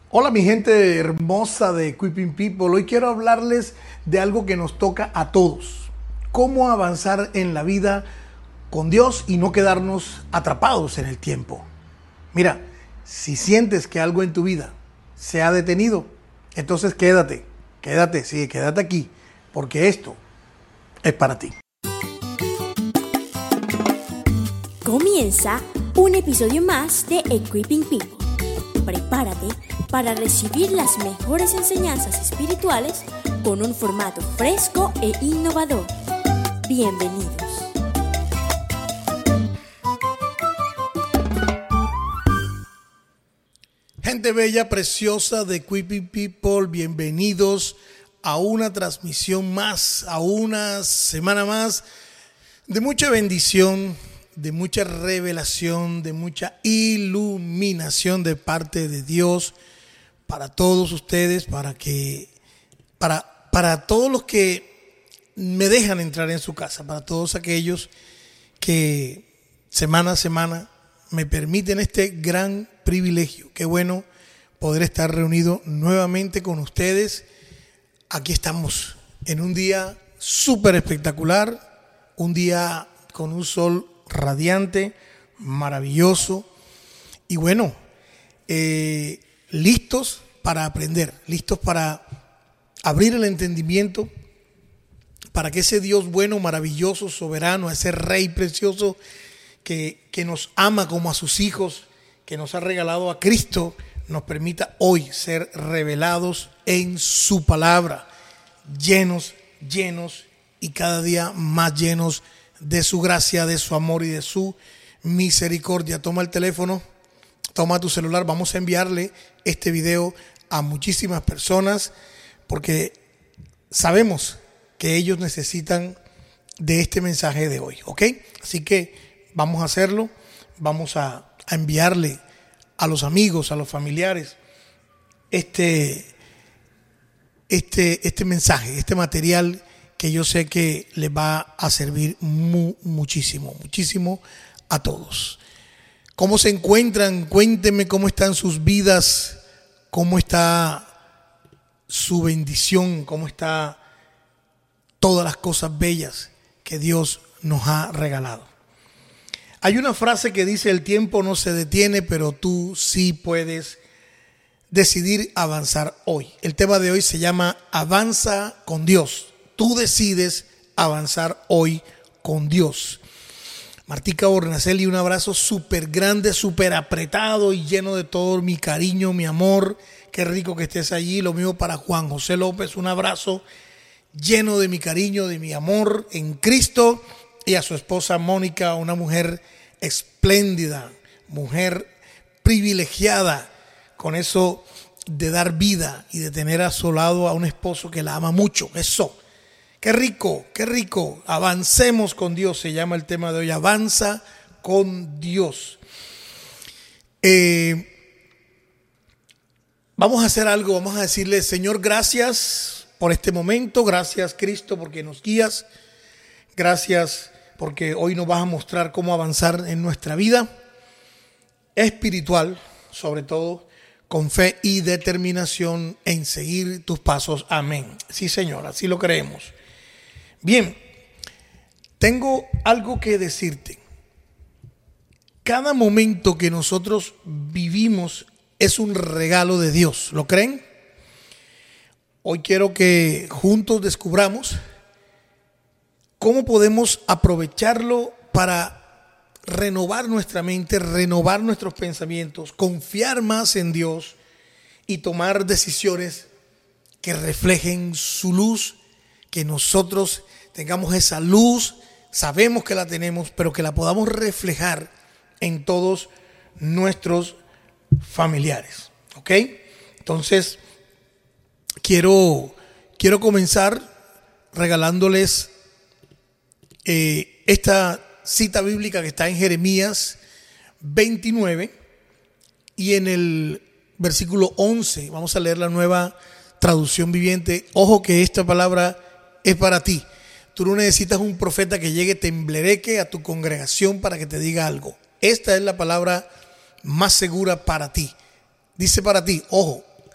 Hola mi gente hermosa de Equipping People, hoy quiero hablarles de algo que nos toca a todos, cómo avanzar en la vida con Dios y no quedarnos atrapados en el tiempo. Mira, si sientes que algo en tu vida se ha detenido, entonces quédate aquí, porque esto es para ti. Comienza un episodio más de Equipping People. Prepárate para recibir las mejores enseñanzas espirituales con un formato fresco e innovador. Bienvenidos. Gente bella, preciosa de Equipping People, bienvenidos a una transmisión más, a una semana más de mucha bendición, de mucha revelación, de mucha iluminación de parte de Dios para todos ustedes, para todos los que me dejan entrar en su casa, para todos aquellos que semana a semana me permiten este gran privilegio. Qué bueno poder estar reunido nuevamente con ustedes. Aquí estamos en un día súper espectacular, un día con un sol radiante, maravilloso y bueno, listos para aprender, listos para abrir el entendimiento, para que ese Dios bueno, maravilloso, soberano, ese Rey precioso que nos ama como a sus hijos, que nos ha regalado a Cristo, nos permita hoy ser revelados en su palabra, llenos y cada día más llenos de su gracia, de su amor y de su misericordia. Toma el teléfono, toma tu celular, vamos a enviarle este video a muchísimas personas porque sabemos que ellos necesitan de este mensaje de hoy, ¿ok? Así que vamos a hacerlo, vamos a enviarle a los amigos, a los familiares este mensaje, este material que yo sé que les va a servir muchísimo a todos. ¿Cómo se encuentran? Cuéntenme cómo están sus vidas, cómo está su bendición, cómo está todas las cosas bellas que Dios nos ha regalado. Hay una frase que dice: el tiempo no se detiene, pero tú sí puedes decidir avanzar hoy. El tema de hoy se llama Avanza con Dios. Tú decides avanzar hoy con Dios. Martica Bornaceli, un abrazo súper grande, súper apretado y lleno de todo mi cariño, mi amor. Qué rico que estés allí. Lo mismo para Juan José López, un abrazo lleno de mi cariño, de mi amor en Cristo. Y a su esposa Mónica, una mujer espléndida, mujer privilegiada con eso de dar vida y de tener a su lado a un esposo que la ama mucho. Eso. Qué rico, qué rico. Avancemos con Dios, se llama el tema de hoy. Avanza con Dios. Vamos a hacer algo, vamos a decirle: Señor, gracias por este momento. Gracias, Cristo, porque nos guías. Gracias porque hoy nos vas a mostrar cómo avanzar en nuestra vida espiritual, sobre todo con fe y determinación en seguir tus pasos. Amén. Sí, Señor, así lo creemos. Bien, tengo algo que decirte. Cada momento que nosotros vivimos es un regalo de Dios. ¿Lo creen? Hoy quiero que juntos descubramos cómo podemos aprovecharlo para renovar nuestra mente, renovar nuestros pensamientos, confiar más en Dios y tomar decisiones que reflejen su luz, que nosotros tengamos esa luz, sabemos que la tenemos, pero que la podamos reflejar en todos nuestros familiares, ¿ok? Entonces, quiero comenzar regalándoles esta cita bíblica que está en Jeremías 29 y en el versículo 11. Vamos a leer la Nueva Traducción Viviente. Ojo que esta palabra es para ti. Tú no necesitas un profeta que llegue temblereque a tu congregación para que te diga algo. Esta es la palabra más segura para ti. Dice para ti, ojo,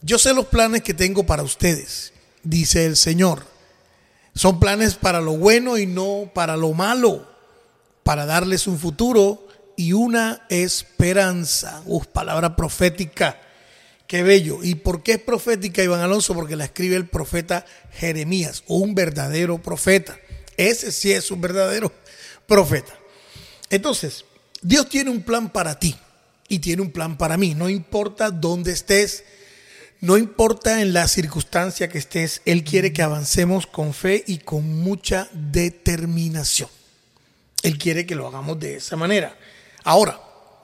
yo sé los planes que tengo para ustedes, dice el Señor. Son planes para lo bueno y no para lo malo, para darles un futuro y una esperanza. Palabra profética. Qué bello. ¿Y por qué es profética, Iván Alonso? Porque la escribe el profeta Jeremías, un verdadero profeta. Ese sí es un verdadero profeta. Entonces, Dios tiene un plan para ti y tiene un plan para mí. No importa dónde estés, no importa en la circunstancia que estés, Él quiere que avancemos con fe y con mucha determinación. Él quiere que lo hagamos de esa manera. Ahora,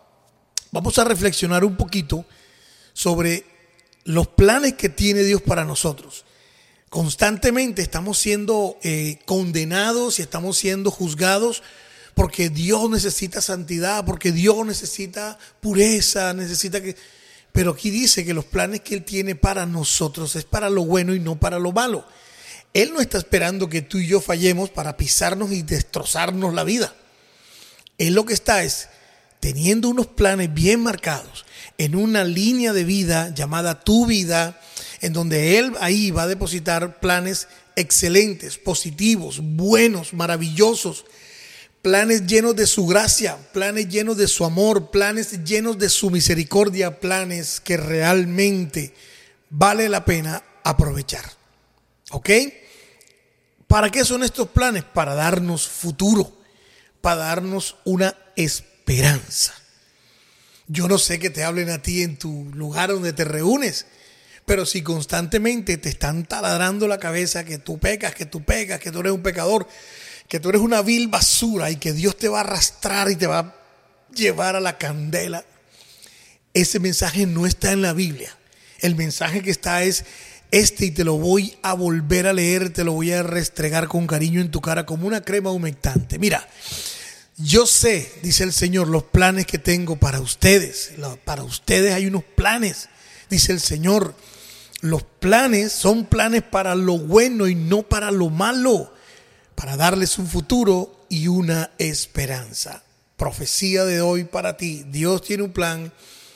vamos a reflexionar un poquito sobre los planes que tiene Dios para nosotros. Constantemente estamos siendo condenados y estamos siendo juzgados porque Dios necesita santidad, porque Dios necesita pureza, Pero aquí dice que los planes que Él tiene para nosotros es para lo bueno y no para lo malo. Él no está esperando que tú y yo fallemos para pisarnos y destrozarnos la vida. Él lo que está es teniendo unos planes bien marcados en una línea de vida llamada tu vida, en donde Él ahí va a depositar planes excelentes, positivos, buenos, maravillosos, planes llenos de su gracia, planes llenos de su amor, planes llenos de su misericordia, planes que realmente vale la pena aprovechar. ¿Ok? ¿Para qué son estos planes? Para darnos futuro, para darnos una esperanza. Yo no sé que te hablen a ti en tu lugar donde te reúnes, pero si constantemente te están taladrando la cabeza que tú pecas, que tú eres un pecador, que tú eres una vil basura y que Dios te va a arrastrar y te va a llevar a la candela, ese mensaje no está en la Biblia. El mensaje que está es este, y te lo voy a volver a leer, te lo voy a restregar con cariño en tu cara como una crema humectante. Mira, yo sé, dice el Señor, los planes que tengo para ustedes. Para ustedes hay unos planes, dice el Señor. Los planes son planes para lo bueno y no para lo malo, para darles un futuro y una esperanza. Profecía de hoy para ti. Dios tiene un plan.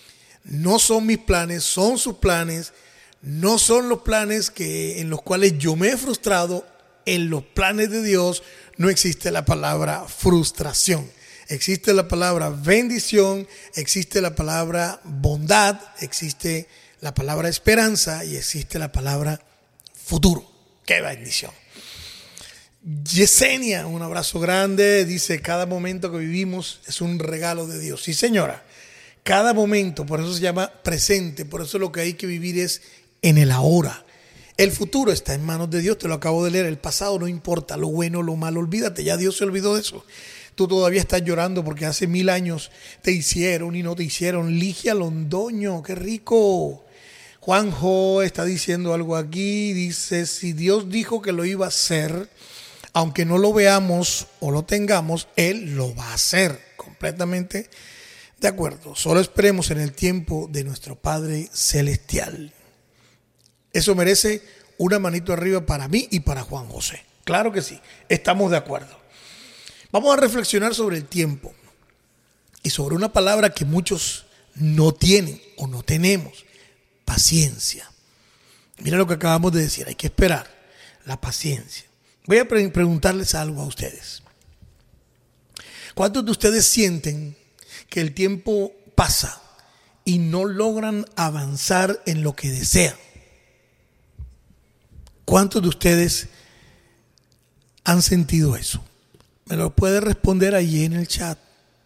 No son mis planes, son sus planes. No son los planes en los cuales yo me he frustrado. En los planes de Dios no existe la palabra frustración. Existe la palabra bendición, existe la palabra bondad, existe la palabra esperanza y existe la palabra futuro. ¡Qué bendición! Yesenia, un abrazo grande, dice: cada momento que vivimos es un regalo de Dios. Sí, señora, cada momento, por eso se llama presente, por eso lo que hay que vivir es en el ahora. El futuro está en manos de Dios, te lo acabo de leer. El pasado no importa, lo bueno, lo malo, olvídate, ya Dios se olvidó de eso. Tú todavía estás llorando porque hace 1000 años te hicieron y no te hicieron. Ligia Londoño, qué rico. Juanjo está diciendo algo aquí, dice: si Dios dijo que lo iba a hacer, aunque no lo veamos o lo tengamos, Él lo va a hacer. Completamente de acuerdo. Solo esperemos en el tiempo de nuestro Padre Celestial. Eso merece una manito arriba para mí y para Juan José. Claro que sí, estamos de acuerdo. Vamos a reflexionar sobre el tiempo y sobre una palabra que muchos no tienen o no tenemos: paciencia. Mira lo que acabamos de decir, hay que esperar, la paciencia. Voy a preguntarles algo a ustedes. ¿Cuántos de ustedes sienten que el tiempo pasa y no logran avanzar en lo que desean? ¿Cuántos de ustedes han sentido eso? Me lo puede responder allí en el chat.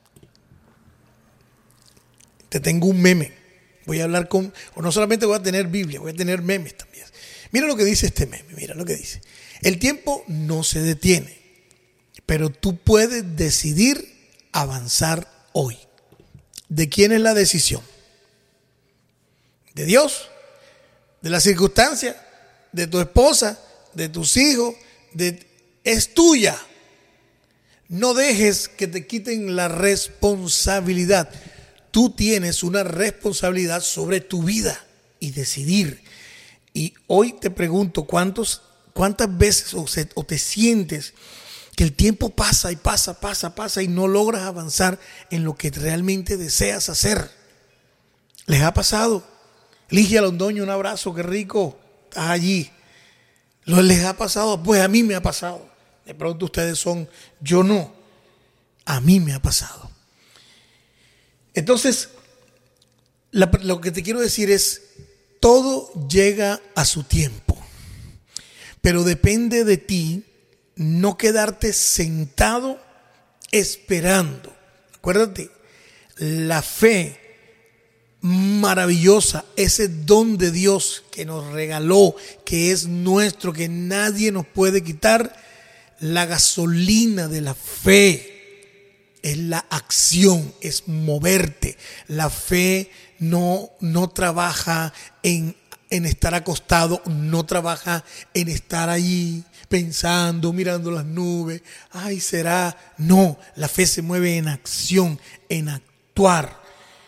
Te tengo un meme. Voy a hablar o no solamente voy a tener Biblia, voy a tener memes también. Mira lo que dice este meme, mira lo que dice. El tiempo no se detiene, pero tú puedes decidir avanzar hoy. ¿De quién es la decisión? ¿De Dios? ¿De la circunstancia? ¿De tu esposa? ¿De tus hijos? Es tuya. No dejes que te quiten la responsabilidad. Tú tienes una responsabilidad sobre tu vida y decidir. Y hoy te pregunto, ¿cuántas veces o te sientes que el tiempo pasa y pasa y no logras avanzar en lo que realmente deseas hacer? ¿Les ha pasado? Ligia Londoño, un abrazo, qué rico, estás allí. ¿Les ha pasado? Pues a mí me ha pasado. De pronto ustedes son, yo no. A mí me ha pasado. Entonces, lo que te quiero decir es, todo llega a su tiempo. Pero depende de ti no quedarte sentado esperando. Acuérdate, la fe maravillosa, ese don de Dios que nos regaló, que es nuestro, que nadie nos puede quitar, la gasolina de la fe es la acción, es moverte. La fe no trabaja en estar acostado, no trabaja en estar allí pensando, mirando las nubes, ay, será. No, la fe se mueve en acción, en actuar.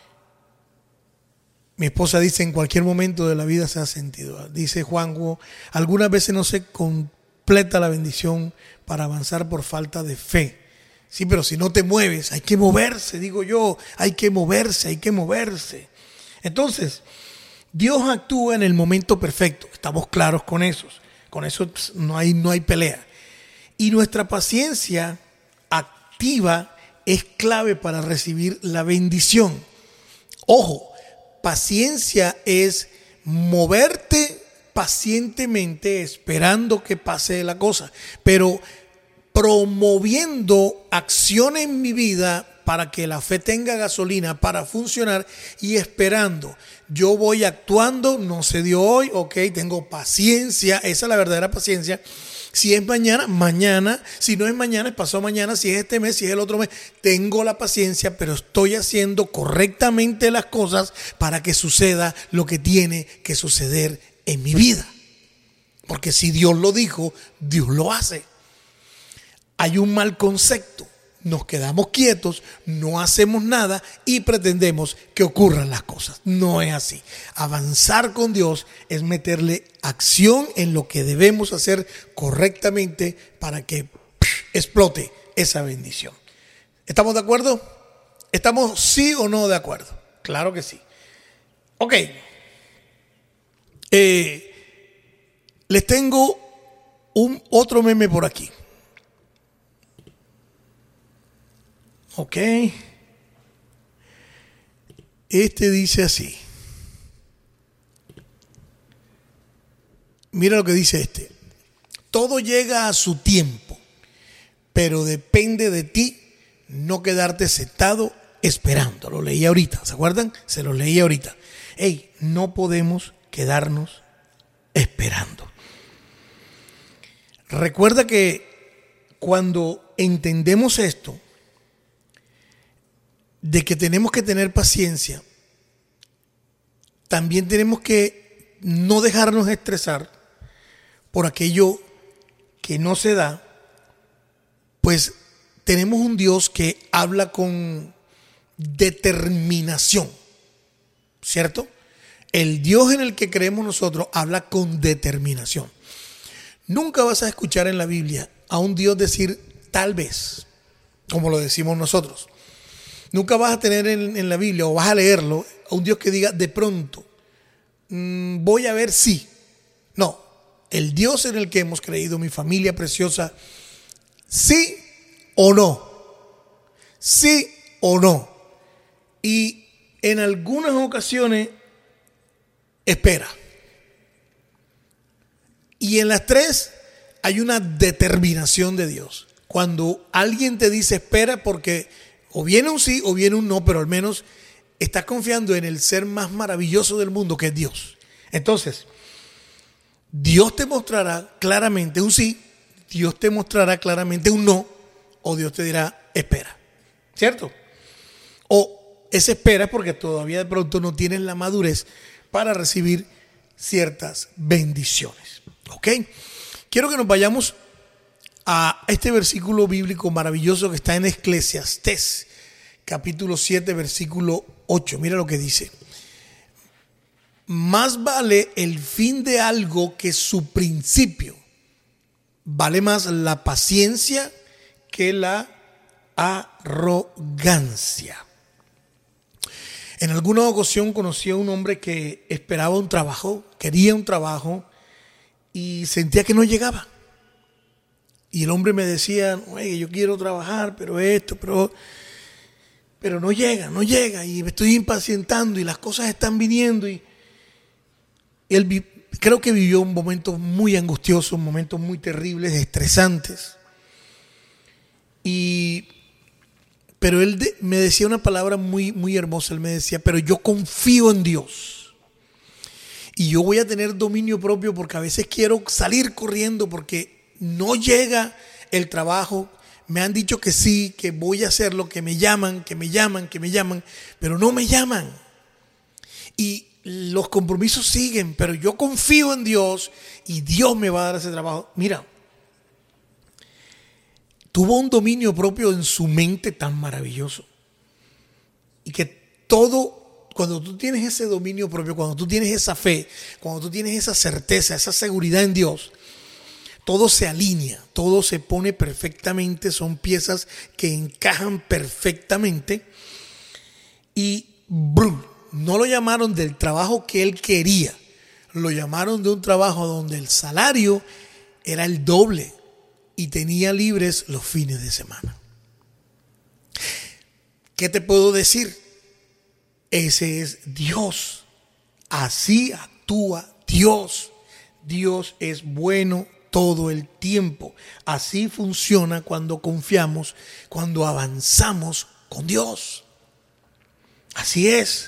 Mi esposa dice, en cualquier momento de la vida se ha sentido. Dice Juanjo, algunas veces no se completa la bendición para avanzar por falta de fe. Sí, pero si no te mueves, hay que moverse, digo yo, hay que moverse. Entonces, Dios actúa en el momento perfecto, estamos claros con eso. Con eso no hay pelea. Y nuestra paciencia activa es clave para recibir la bendición. Ojo, paciencia es moverte pacientemente esperando que pase la cosa, pero promoviendo acciones en mi vida para que la fe tenga gasolina para funcionar y esperando. Yo voy actuando, no se dio hoy, ok, tengo paciencia, esa es la verdadera paciencia. Si es mañana, mañana. Si no es mañana, es pasado mañana. Si es este mes, si es el otro mes. Tengo la paciencia, pero estoy haciendo correctamente las cosas para que suceda lo que tiene que suceder en mi vida. Porque si Dios lo dijo, Dios lo hace. Hay un mal concepto. Nos quedamos quietos, no hacemos nada y pretendemos que ocurran las cosas. No es así. Avanzar con Dios es meterle acción en lo que debemos hacer correctamente para que explote esa bendición. ¿Estamos de acuerdo? ¿Estamos sí o no de acuerdo? Claro que sí. Ok. Les tengo otro meme por aquí. Ok. Este dice así. Mira lo que dice este. Todo llega a su tiempo, pero depende de ti no quedarte sentado esperando. Lo leí ahorita, ¿se acuerdan? Se lo leí ahorita. No podemos quedarnos esperando. Recuerda que cuando entendemos esto, de que tenemos que tener paciencia, también tenemos que no dejarnos estresar por aquello que no se da, pues tenemos un Dios que habla con determinación, ¿cierto? El Dios en el que creemos nosotros habla con determinación. Nunca vas a escuchar en la Biblia a un Dios decir tal vez, como lo decimos nosotros. Nunca vas a tener en la Biblia o vas a leerlo a un Dios que diga de pronto, voy a ver si. No, el Dios en el que hemos creído, mi familia preciosa, sí o no. Sí o no. Y en algunas ocasiones espera. Y en las tres hay una determinación de Dios. Cuando alguien te dice espera porque o viene un sí o viene un no, pero al menos estás confiando en el ser más maravilloso del mundo, que es Dios. Entonces, Dios te mostrará claramente un sí, Dios te mostrará claramente un no, o Dios te dirá espera, ¿cierto? O esa espera es porque todavía de pronto no tienes la madurez para recibir ciertas bendiciones. ¿Ok? Quiero que nos vayamos a este versículo bíblico maravilloso que está en Eclesiastés, capítulo 7, versículo 8. Mira lo que dice. Más vale el fin de algo que su principio. Vale más la paciencia que la arrogancia. En alguna ocasión conocí a un hombre que esperaba un trabajo, quería un trabajo y sentía que no llegaba. Y el hombre me decía, oye, yo quiero trabajar, pero esto, pero no llega. Y me estoy impacientando y las cosas están viniendo. Y él creo que vivió un momento muy angustioso, momentos muy terribles, estresantes. Pero él me decía una palabra muy, muy hermosa. Él me decía, pero yo confío en Dios. Y yo voy a tener dominio propio porque a veces quiero salir corriendo porque no llega el trabajo. Me han dicho que sí, que voy a hacerlo, que me llaman, pero no me llaman. Y los compromisos siguen, pero yo confío en Dios y Dios me va a dar ese trabajo. Mira, tuvo un dominio propio en su mente tan maravilloso. Y que todo, cuando tú tienes ese dominio propio, cuando tú tienes esa fe, cuando tú tienes esa certeza, esa seguridad en Dios, todo se alinea, todo se pone perfectamente, son piezas que encajan perfectamente. Y no lo llamaron del trabajo que él quería, lo llamaron de un trabajo donde el salario era el doble y tenía libres los fines de semana. ¿Qué te puedo decir? Ese es Dios. Así actúa Dios. Dios es bueno todo el tiempo. Así funciona cuando confiamos, cuando avanzamos con Dios. Así es.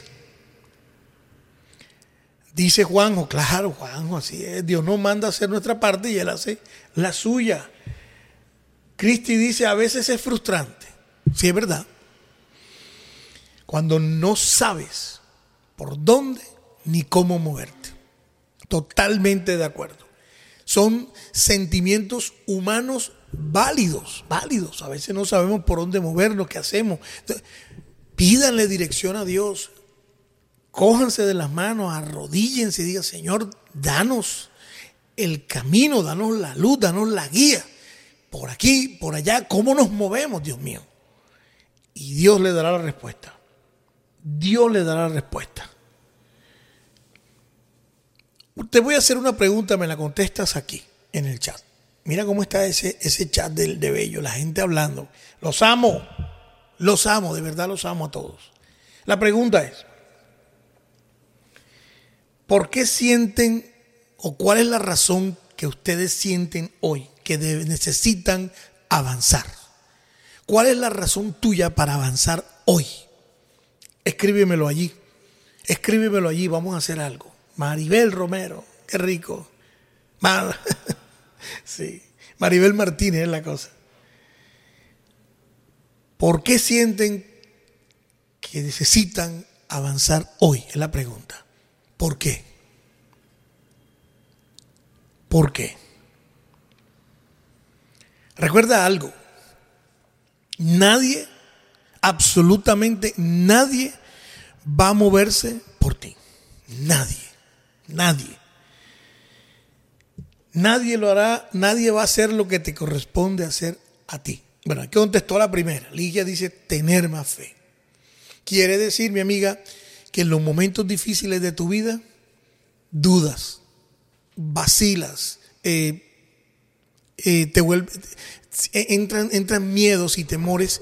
Dice Juanjo, claro, Juanjo, así es. Dios nos manda a hacer nuestra parte y Él hace la suya. Cristi dice, a veces es frustrante. Sí, es verdad. Cuando no sabes por dónde ni cómo moverte. Totalmente de acuerdo. Son sentimientos humanos válidos. A veces no sabemos por dónde movernos, qué hacemos. Entonces, pídanle dirección a Dios. Cójanse de las manos, arrodíllense y digan, Señor, danos el camino, danos la luz, danos la guía. Por aquí, por allá, ¿cómo nos movemos, Dios mío? Y Dios le dará la respuesta. Dios le dará la respuesta. Te voy a hacer una pregunta, me la contestas aquí, en el chat. Mira cómo está ese chat de Bello, la gente hablando. Los amo, de verdad los amo a todos. La pregunta es, ¿por qué sienten o cuál es la razón que ustedes sienten hoy que necesitan avanzar? ¿Cuál es la razón tuya para avanzar hoy? Escríbemelo allí, vamos a hacer algo. Maribel Romero, qué rico. Sí, Maribel Martínez es la cosa. ¿Por qué sienten que necesitan avanzar hoy? Es la pregunta. ¿Por qué? ¿Por qué? Recuerda algo. Nadie, absolutamente nadie va a moverse por ti. Nadie lo hará, nadie va a hacer lo que te corresponde hacer a ti. Bueno, aquí contestó la primera. Ligia dice tener más fe. Quiere decir, mi amiga, que en los momentos difíciles de tu vida dudas, vacilas, entran miedos y temores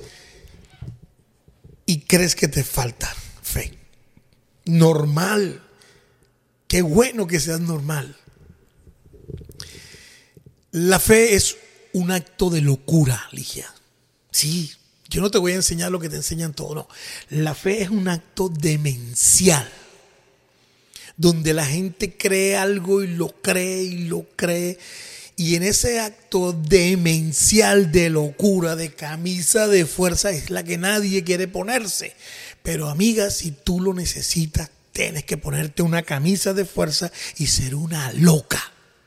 y crees que te falta fe. Normal. Qué bueno que seas normal. La fe es un acto de locura, Ligia. Sí, yo no te voy a enseñar lo que te enseñan todos, no. La fe es un acto demencial, donde la gente cree algo y lo cree. Y en ese acto demencial de locura, de camisa de fuerza, es la que nadie quiere ponerse. Pero amiga, si tú lo necesitas, tienes que ponerte una camisa de fuerza y ser una loca.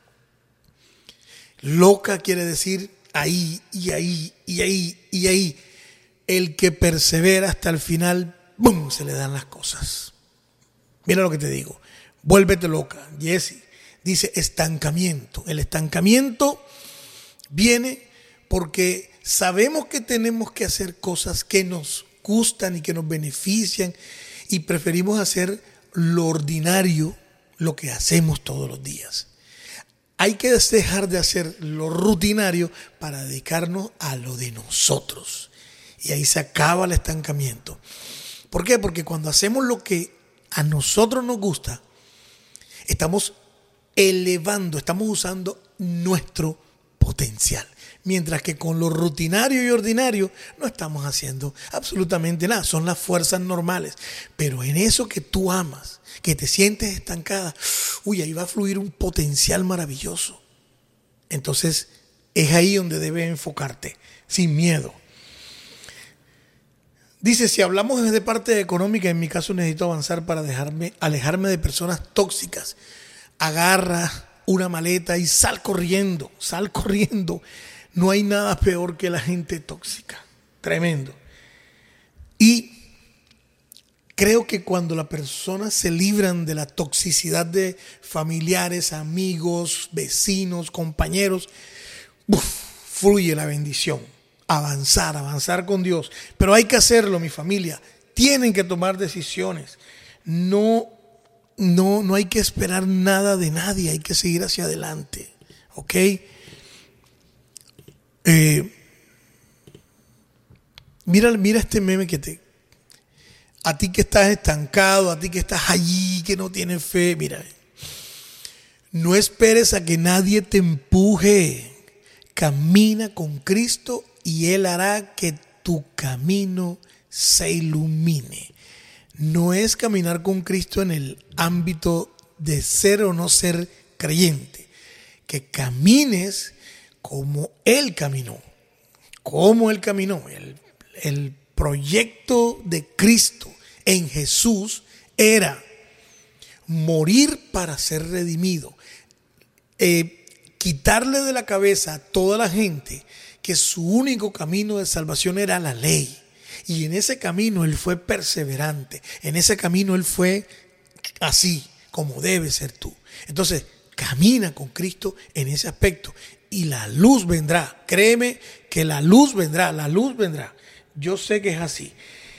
Loca quiere decir ahí y ahí y ahí y ahí. El que persevera hasta el final, ¡bum!, se le dan las cosas. Mira lo que te digo. Vuélvete loca. Jessy dice estancamiento. El estancamiento viene porque sabemos que tenemos que hacer cosas que nos gustan y que nos benefician y preferimos hacer lo ordinario, lo que hacemos todos los días. Hay que dejar de hacer lo rutinario para dedicarnos a lo de nosotros. Y ahí se acaba el estancamiento. ¿Por qué? Porque cuando hacemos lo que a nosotros nos gusta, estamos elevando, estamos usando nuestro potencial. Mientras que con lo rutinario y ordinario no estamos haciendo absolutamente nada. Son las fuerzas normales. Pero en eso que tú amas, que te sientes estancada, ahí va a fluir un potencial maravilloso. Entonces es ahí donde debes enfocarte, sin miedo. Dice, si hablamos de parte económica, en mi caso necesito avanzar para alejarme de personas tóxicas. Agarra una maleta y sal corriendo. No hay nada peor que la gente tóxica. Tremendo. Y creo que cuando las personas se libran de la toxicidad de familiares, amigos, vecinos, compañeros, fluye la bendición. Avanzar con Dios. Pero hay que hacerlo, mi familia. Tienen que tomar decisiones. No hay que esperar nada de nadie. Hay que seguir hacia adelante. ¿Ok? Mira este meme a ti que estás estancado, a ti que estás allí, que no tienes fe, mira. No esperes a que nadie te empuje. Camina con Cristo y Él hará que tu camino se ilumine. No es caminar con Cristo en el ámbito de ser o no ser creyente. Que camines como Él caminó. El proyecto de Cristo en Jesús era morir para ser redimido. Quitarle de la cabeza a toda la gente que su único camino de salvación era la ley. Y en ese camino Él fue perseverante. En ese camino Él fue así, como debe ser tú. Entonces, camina con Cristo en ese aspecto. Y la luz vendrá. Créeme que la luz vendrá. Yo sé que es así.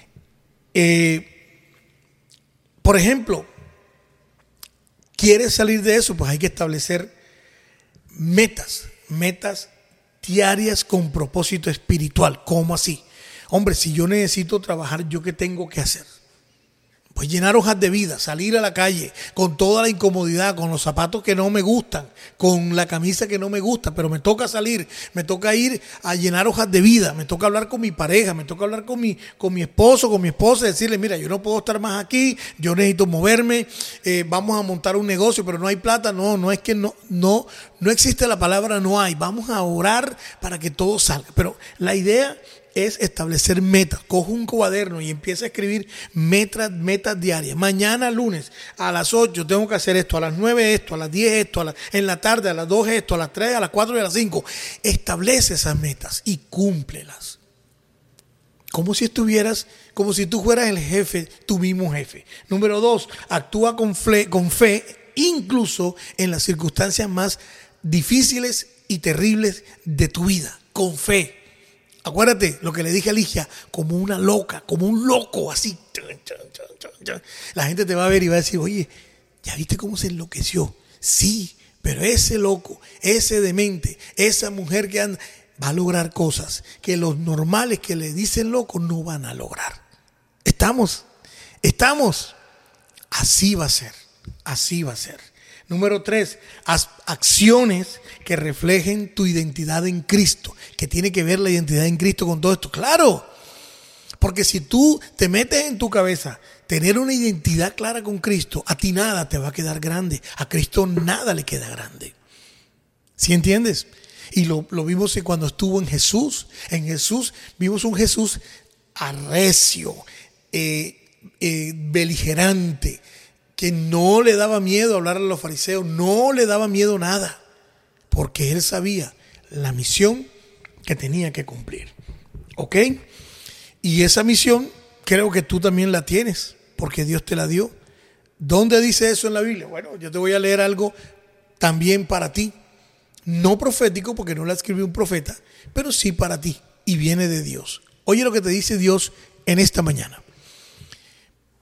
Por ejemplo, ¿quieres salir de eso? Pues hay que establecer metas diarias con propósito espiritual. ¿Cómo así? Hombre, si yo necesito trabajar, ¿yo qué tengo que hacer? Pues llenar hojas de vida, salir a la calle con toda la incomodidad, con los zapatos que no me gustan, con la camisa que no me gusta, pero me toca salir, me toca ir a llenar hojas de vida, me toca hablar con mi pareja, me toca hablar con mi esposo, con mi esposa, decirle, mira, yo no puedo estar más aquí, yo necesito moverme, vamos a montar un negocio, pero no hay plata. No es que no existe la palabra no hay, vamos a orar para que todo salga. Pero la idea es establecer metas. Coge un cuaderno y empieza a escribir metas diarias. Mañana lunes a las 8 tengo que hacer esto, a las 9 esto, a las 10 esto, en la tarde a las 2 esto, a las 3, a las 4 y a las 5. Establece esas metas y cúmplelas. Como si tú fueras el jefe, tu mismo jefe. Número 2, actúa con fe, incluso en las circunstancias más difíciles y terribles de tu vida. Con fe. Acuérdate lo que le dije a Ligia, como una loca, como un loco, así. La gente te va a ver y va a decir, oye, ¿ya viste cómo se enloqueció? Sí, pero ese loco, ese demente, esa mujer que anda, va a lograr cosas que los normales que le dicen loco no van a lograr. Estamos. Así va a ser. Número 3, haz acciones que reflejen tu identidad en Cristo. Que tiene que ver la identidad en Cristo con todo esto. Claro, porque si tú te metes en tu cabeza tener una identidad clara con Cristo, a ti nada te va a quedar grande. A Cristo nada le queda grande. ¿Sí entiendes? Y lo vimos cuando estuvo en Jesús. En Jesús vimos un Jesús arrecio, beligerante, que no le daba miedo hablar a los fariseos, no le daba miedo nada, porque él sabía la misión que tenía que cumplir. ¿Ok? Y esa misión creo que tú también la tienes, porque Dios te la dio. ¿Dónde dice eso en la Biblia? Bueno, yo te voy a leer algo también para ti. No profético, porque no la escribió un profeta, pero sí para ti, y viene de Dios. Oye lo que te dice Dios en esta mañana.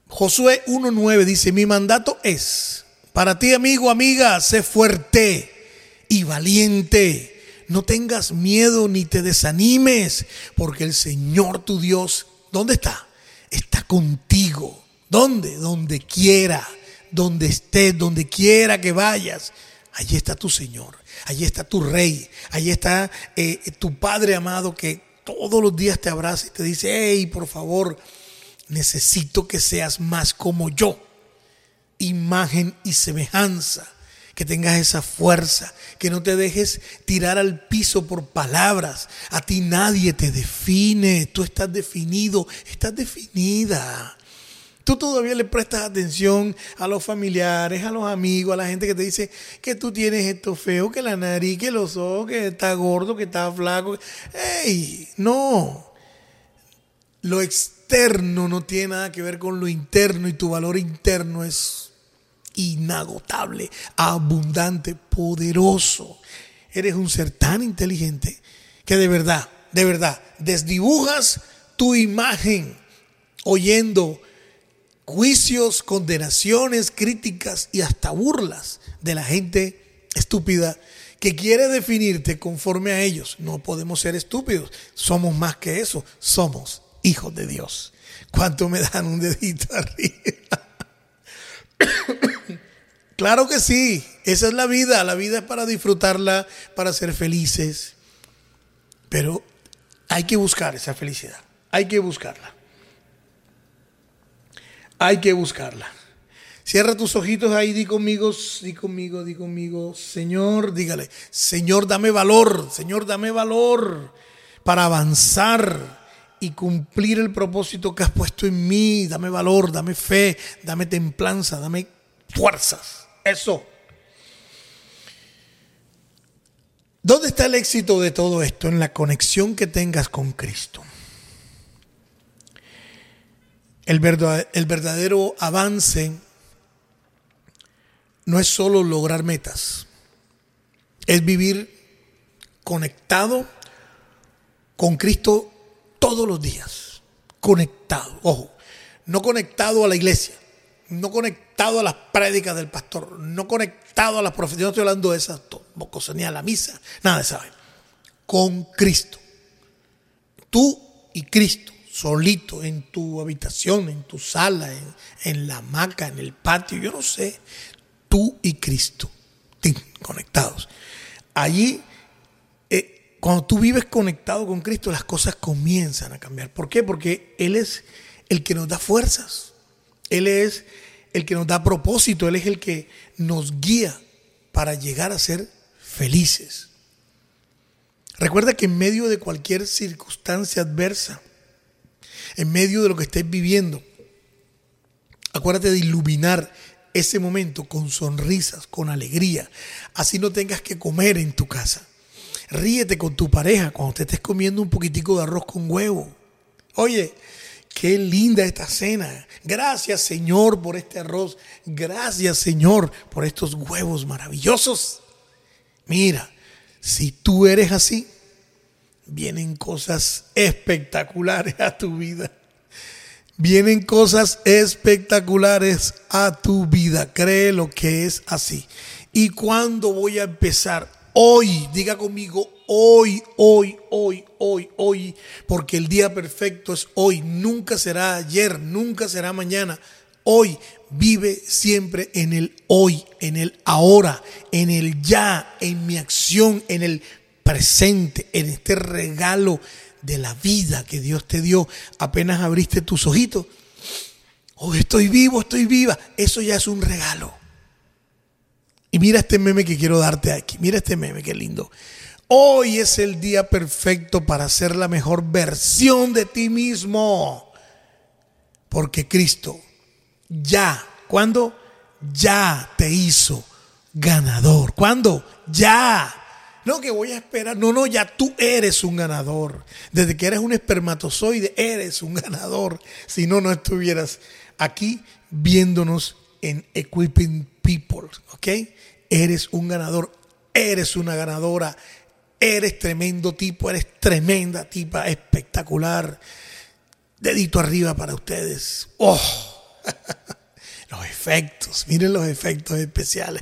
Josué 1:9 dice: mi mandato es para ti, amigo, amiga, sé fuerte y valiente. No tengas miedo ni te desanimes, porque el Señor tu Dios, ¿dónde está? Está contigo. ¿Dónde? Donde quiera, donde estés, donde quiera que vayas. Allí está tu Señor, allí está tu Rey, allí está tu Padre amado, que todos los días te abraza y te dice: hey, por favor, necesito que seas más como yo. Imagen y semejanza. Que tengas esa fuerza, que no te dejes tirar al piso por palabras. A ti nadie te define, tú estás definido, estás definida. Tú todavía le prestas atención a los familiares, a los amigos, a la gente que te dice que tú tienes esto feo, que la nariz, que los ojos, que estás gordo, que estás flaco. ¡Ey! No. Lo externo no tiene nada que ver con lo interno, y tu valor interno es inagotable, abundante, poderoso. Eres un ser tan inteligente que de verdad, desdibujas tu imagen oyendo juicios, condenaciones, críticas y hasta burlas de la gente estúpida que quiere definirte conforme a ellos. No podemos ser estúpidos, somos más que eso, somos hijos de Dios. ¿Cuánto me dan un dedito arriba? Claro que sí, esa es la vida es para disfrutarla, para ser felices, pero hay que buscar esa felicidad, hay que buscarla. Cierra tus ojitos ahí, di conmigo, Señor, dígale: Señor, dame valor para avanzar y cumplir el propósito que has puesto en mí. Dame valor, dame fe, dame templanza, dame fuerzas. Eso. ¿Dónde está el éxito de todo esto? En la conexión que tengas con Cristo. El verdadero avance no es solo lograr metas, es vivir conectado con Cristo todos los días. Conectado, ojo, no conectado a la iglesia, no conectado a las prédicas del pastor, no conectado a las profecías. No estoy hablando de esas cosas, ni a la misa, nada de eso. Con Cristo. Tú y Cristo, solito, en tu habitación, en tu sala, en la hamaca, en el patio, yo no sé. Tú y Cristo, conectados. Allí, cuando tú vives conectado con Cristo, las cosas comienzan a cambiar. ¿Por qué? Porque Él es el que nos da fuerzas. Él es el que nos da propósito. Él es el que nos guía para llegar a ser felices. Recuerda que en medio de cualquier circunstancia adversa, en medio de lo que estés viviendo, acuérdate de iluminar ese momento con sonrisas, con alegría. Así no tengas que comer en tu casa. Ríete con tu pareja cuando te estés comiendo un poquitico de arroz con huevo. Oye, qué linda esta cena. Gracias, Señor, por este arroz. Gracias, Señor, por estos huevos maravillosos. Mira, si tú eres así, vienen cosas espectaculares a tu vida. Vienen cosas espectaculares a tu vida. Créelo que es así. ¿Y cuándo voy a empezar? Hoy, diga conmigo, hoy, porque el día perfecto es hoy. Nunca será ayer, nunca será mañana. Hoy, vive siempre en el hoy, en el ahora, en el ya, en mi acción, en el presente, en este regalo de la vida que Dios te dio. Apenas abriste tus ojitos, hoy estoy vivo, estoy viva. Eso ya es un regalo. Y mira este meme que quiero darte aquí. Mira este meme, qué lindo. Hoy es el día perfecto para ser la mejor versión de ti mismo. Porque Cristo ya, ¿cuándo? Ya te hizo ganador. ¿Cuándo? Ya. No que voy a esperar. No, ya tú eres un ganador. Desde que eres un espermatozoide, eres un ganador. Si no, no estuvieras aquí viéndonos en Equipping People, ¿ok? Eres un ganador, eres una ganadora, eres tremendo tipo, eres tremenda tipa, espectacular. Dedito arriba para ustedes. Los efectos, miren los efectos especiales.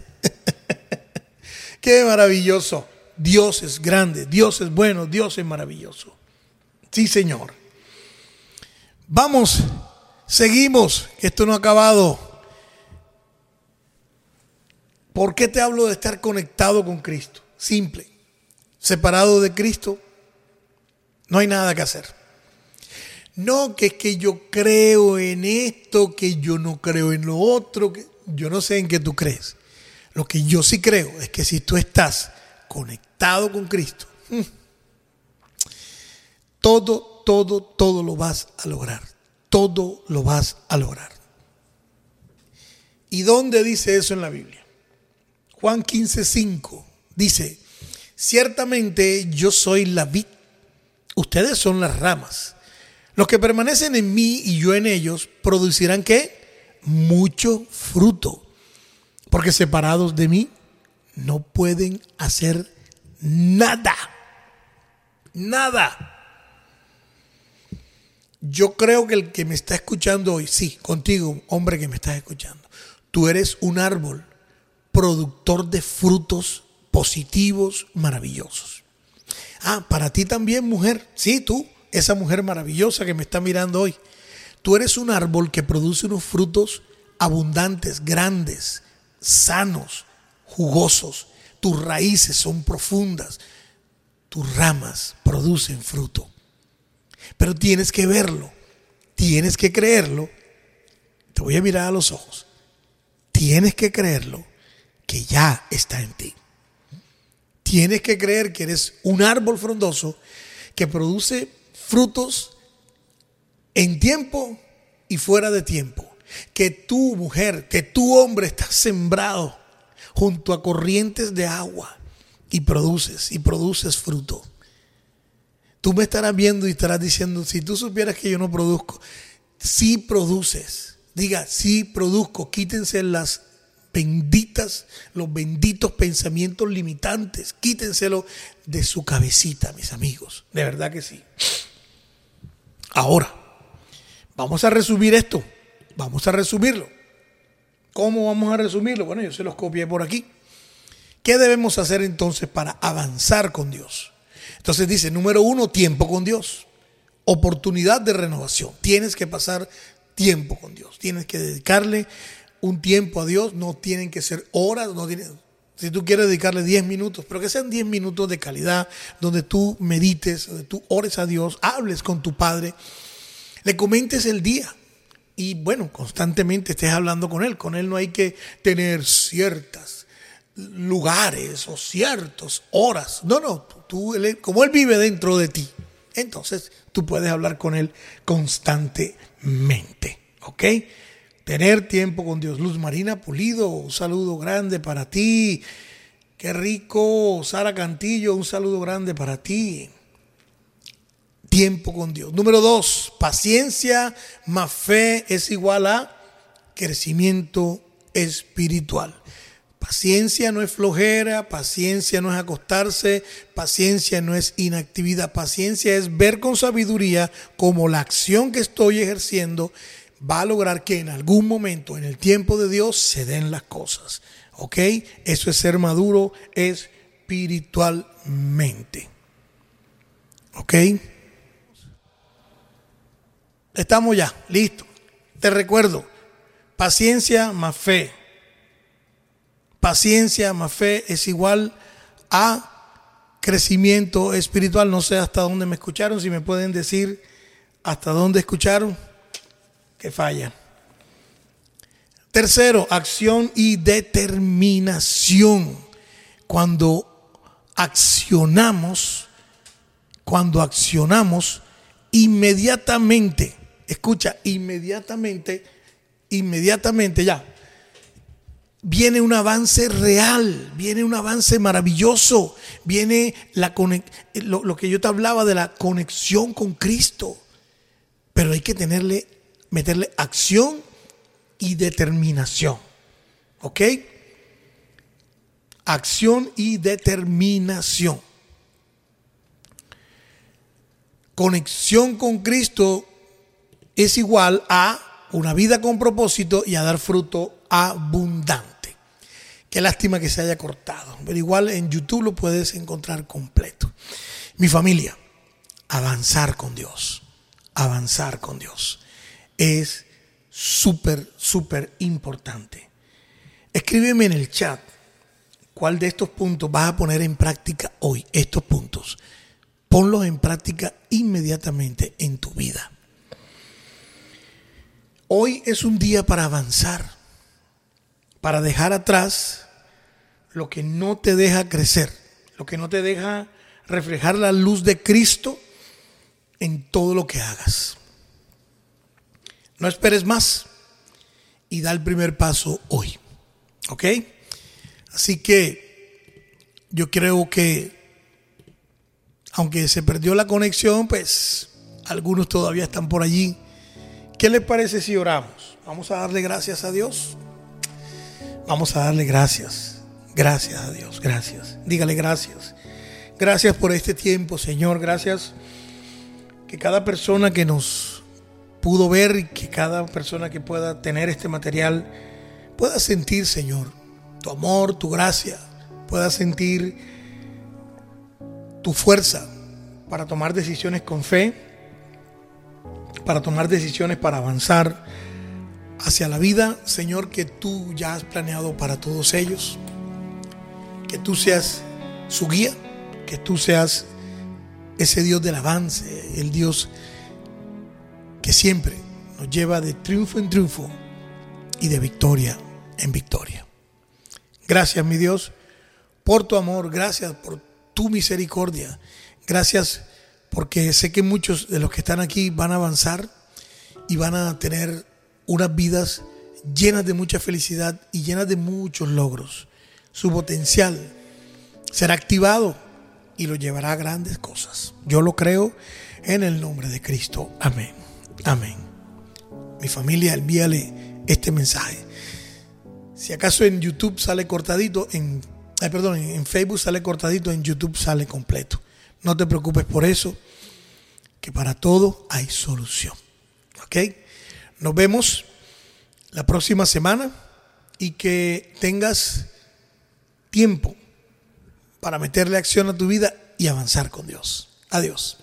Qué maravilloso. Dios es grande, Dios es bueno, Dios es maravilloso. Sí, Señor. Vamos, seguimos, que esto no ha acabado. ¿Por qué te hablo de estar conectado con Cristo? Simple. Separado de Cristo, no hay nada que hacer. No, que es que yo creo en esto, que yo no creo en lo otro, que yo no sé en qué tú crees. Lo que yo sí creo es que si tú estás conectado con Cristo, todo lo vas a lograr. Todo lo vas a lograr. ¿Y dónde dice eso en la Biblia? Juan 15:5 dice: ciertamente yo soy la vid, ustedes son las ramas. Los que permanecen en mí y yo en ellos producirán ¿qué? Mucho fruto. Porque separados de mí no pueden hacer nada. Nada. Yo creo que el que me está escuchando hoy, sí, contigo, hombre que me estás escuchando, tú eres un árbol productor de frutos positivos, maravillosos. Para ti también, mujer, sí, tú, esa mujer maravillosa que me está mirando hoy, tú eres un árbol que produce unos frutos abundantes, grandes, sanos, jugosos. Tus raíces son profundas, tus ramas producen fruto. Pero tienes que verlo, tienes que creerlo. Te voy a mirar a los ojos. Tienes que creerlo, que ya está en ti. Tienes que creer que eres un árbol frondoso que produce frutos en tiempo y fuera de tiempo. Que tú, mujer, que tú, hombre, estás sembrado junto a corrientes de agua y produces fruto. Tú me estarás viendo y estarás diciendo: si tú supieras que yo no produzco. Sí produces. Diga: sí produzco. Quítense los benditos pensamientos limitantes. Quítenselo de su cabecita, mis amigos. De verdad que sí. Ahora, vamos a resumir esto. Vamos a resumirlo. ¿Cómo vamos a resumirlo? Bueno, yo se los copié por aquí. ¿Qué debemos hacer entonces para avanzar con Dios? Entonces dice, número 1, tiempo con Dios. Oportunidad de renovación. Tienes que pasar tiempo con Dios. Tienes que dedicarle un tiempo a Dios. No tienen que ser horas. Si tú quieres dedicarle 10 minutos, pero que sean 10 minutos de calidad, donde tú medites, donde tú ores a Dios, hables con tu Padre, le comentes el día. Y bueno, constantemente estés hablando con Él. Con Él no hay que tener ciertos lugares o ciertas horas. No, como Él vive dentro de ti, entonces tú puedes hablar con Él constantemente. ¿Ok? Tener tiempo con Dios. Luz Marina Pulido, un saludo grande para ti. Qué rico. Sara Cantillo, un saludo grande para ti. Tiempo con Dios. Número 2, paciencia más fe es igual a crecimiento espiritual. Paciencia no es flojera, paciencia no es acostarse, paciencia no es inactividad. Paciencia es ver con sabiduría cómo la acción que estoy ejerciendo va a lograr que en algún momento, en el tiempo de Dios, se den las cosas. ¿Ok? Eso es ser maduro espiritualmente. ¿Ok? Estamos ya, listo. Te recuerdo, paciencia más fe. Paciencia más fe es igual a crecimiento espiritual. No sé hasta dónde me escucharon, si me pueden decir hasta dónde escucharon, que fallan. Tercero, acción y determinación. Cuando accionamos, inmediatamente, escucha, inmediatamente ya, viene un avance real, viene un avance maravilloso, viene lo que yo te hablaba de la conexión con Cristo. Pero hay que meterle acción y determinación. ¿Ok? Acción y determinación. Conexión con Cristo es igual a una vida con propósito y a dar fruto abundante. Qué lástima que se haya cortado, pero igual en YouTube lo puedes encontrar completo. Mi familia, avanzar con Dios es súper importante. Escríbeme en el chat cuál de estos puntos vas a poner en práctica hoy. Estos puntos, ponlos en práctica inmediatamente en tu vida. Hoy es un día para avanzar, para dejar atrás lo que no te deja crecer, lo que no te deja reflejar la luz de Cristo en todo lo que hagas. No esperes más y da el primer paso hoy. ¿Ok? Así que yo creo que aunque se perdió la conexión, pues algunos todavía están por allí. ¿Qué les parece si oramos? Vamos a darle gracias a Dios. Vamos a darle gracias. Gracias a Dios, gracias. Dígale gracias. Gracias por este tiempo, Señor. Gracias que cada persona que nos pudo ver y que cada persona que pueda tener este material pueda sentir, Señor, tu amor, tu gracia, pueda sentir tu fuerza para tomar decisiones con fe, para tomar decisiones para avanzar hacia la vida, Señor, que tú ya has planeado para todos ellos. Que tú seas su guía, que tú seas ese Dios del avance, el Dios que siempre nos lleva de triunfo en triunfo y de victoria en victoria. Gracias, mi Dios, por tu amor, gracias por tu misericordia, gracias porque sé que muchos de los que están aquí van a avanzar y van a tener unas vidas llenas de mucha felicidad y llenas de muchos logros. Su potencial será activado y lo llevará a grandes cosas. Yo lo creo en el nombre de Cristo. Amén. Amén. Mi familia, envíale este mensaje. Si acaso en YouTube sale cortadito, en Facebook sale cortadito, en YouTube sale completo. No te preocupes por eso, que para todo hay solución. ¿Ok? Nos vemos la próxima semana y que tengas tiempo para meterle acción a tu vida y avanzar con Dios. Adiós.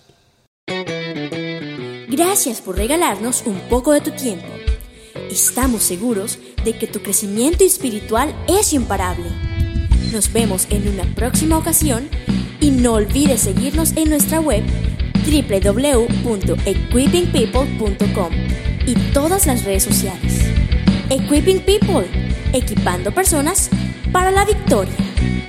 Gracias por regalarnos un poco de tu tiempo. Estamos seguros de que tu crecimiento espiritual es imparable. Nos vemos en una próxima ocasión y no olvides seguirnos en nuestra web www.equippingpeople.com y todas las redes sociales. Equipping People, equipando personas para la victoria.